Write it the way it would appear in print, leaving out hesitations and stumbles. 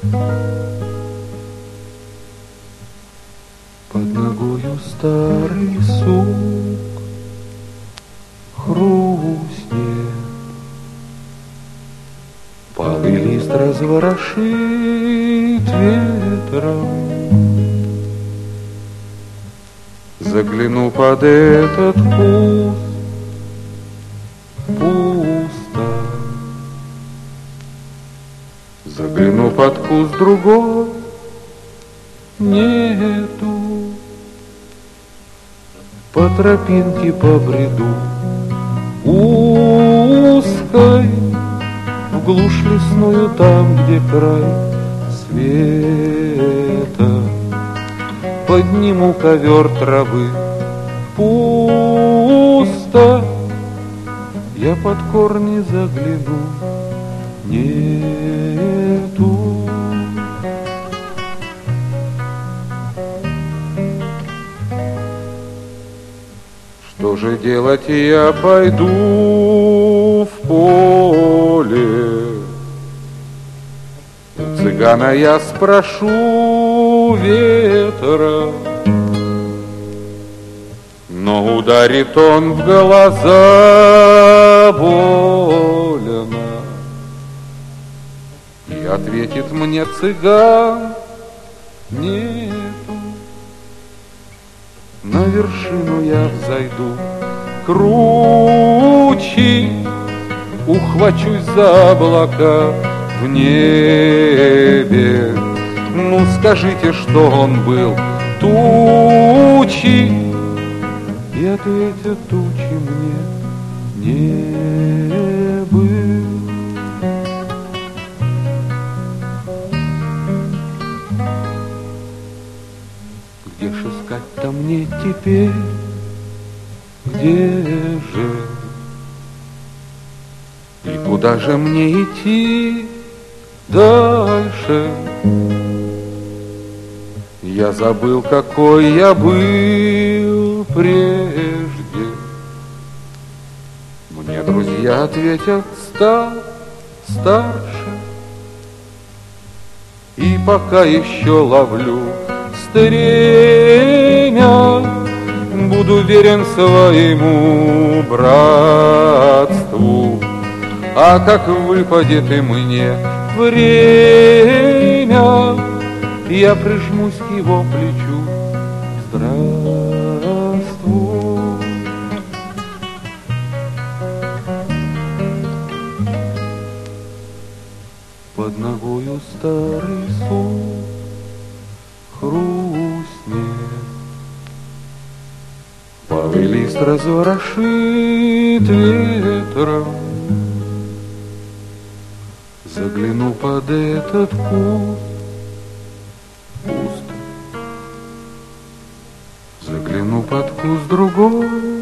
Под ногою старый сук хрустнет, палый лист разворошит ветром. Загляну под этот куст, пусто. Загляну под куст другой, нету. По тропинке побреду узкой, в глушь лесную, там, где край света. Подниму ковер травы, пусто. Я под корни загляну, нету. Что же делать, я пойду в поле. У цыгана я спрошу ветра, но ударит он в глаза больно. И ответит мне цыган, нету. На вершину я взойду круче, ухвачусь за облака в небе. Ну скажите, что он был тучи, и ответят тучи мне, не был. Где ж искать-то мне теперь, где же? И куда же мне идти дальше? Я забыл, какой я был прежде. Мне друзья ответят, старше. И пока еще ловлю стремя, буду верен своему братству. А как выпадет и мне время, я прижмусь к его плечу. Здравствуй. Под ногою старый сук хрустнет, палый лист разворошит ветром. Загляну под этот куст, пусто. Загляну под куст другой,